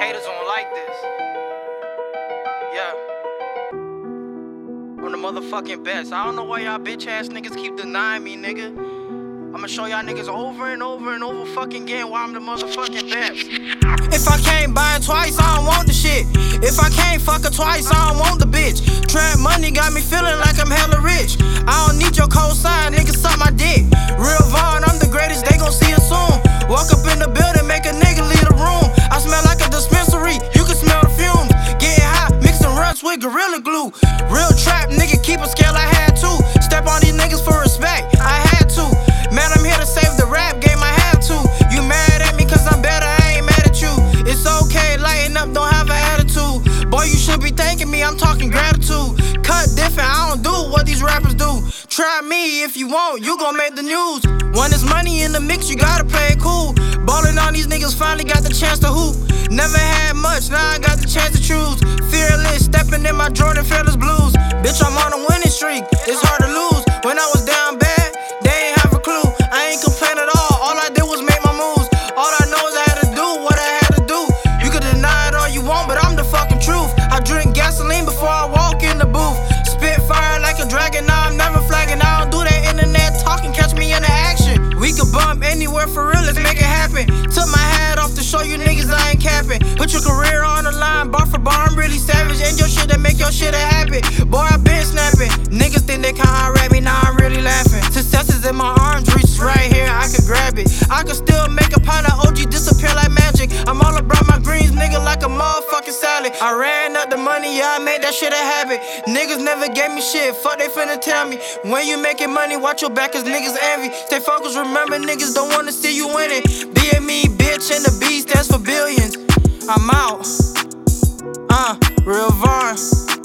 haters don't like this. Yeah. I'm the motherfucking best. I don't know why y'all bitch ass niggas keep denying me, nigga. I'ma show y'all niggas over and over and over fucking again why I'm the motherfucking best. If I can't buy it twice, I don't want the shit. If I can't fuck her twice, I don't want the bitch. Trap money got me feeling like I'm hella rich. I don't need your cosign, nigga, suck my dick. Real Vaughn, I'm the greatest, they gon' see us soon. Walk up in the building, make a nigga leave the room. I smell like a dispensary, you can smell the fumes. Getting hot, mixing runs with Gorilla Glue. Real trap, nigga, keep a scale, I had to. Step on these niggas for respect, I had to. Man, I'm here to save the rap game, I have to. You mad at me cause I'm better, I ain't mad at you. It's okay, lighten up, don't have an attitude. Boy, you should be thanking me, I'm talking gratitude. Cut different, I don't do what these rappers do. Try me if you want, you gon' make the news. When there's money in the mix, you gotta play it cool. Ballin' on these niggas, finally got the chance to hoop. Never had much, now I got the chance to choose. Fearless, stepping in my Jordan Fearless blues. Bitch, I'm on a winning streak, it's hard to lose. When I was down bad, they ain't have a clue. I ain't complain at all I did was make my moves. All I know is I had to do what I had to do. You can deny it all you want, but I'm the fucking truth. I drink gasoline before I walk in the booth. Spit fire like a dragon, now I'm never flagging. I don't do that internet talking, catch me in the action. We could bump anywhere for real, let's make it happen. Took my hat off to show you niggas I ain't capping. Put your career on the line, bar for bar, I'm really savage. And your shit that make your shit a habit. Boy, I been snapping. Niggas think they can't rap me, now I'm really laughing. Success is in my arms, reaches right here, I could grab it. I could still make a pint of OG disappear like magic. I'm all about my greens, nigga, like a motherfucking salad. I ran up the money, yeah, I made that shit a habit. Niggas never gave me shit, fuck they finna tell me. When you making money, watch your back cause niggas envy. Stay focused, remember niggas don't wanna see you winning. BME, bitch, and the B stands for billions. I'm out. Real Vaughn.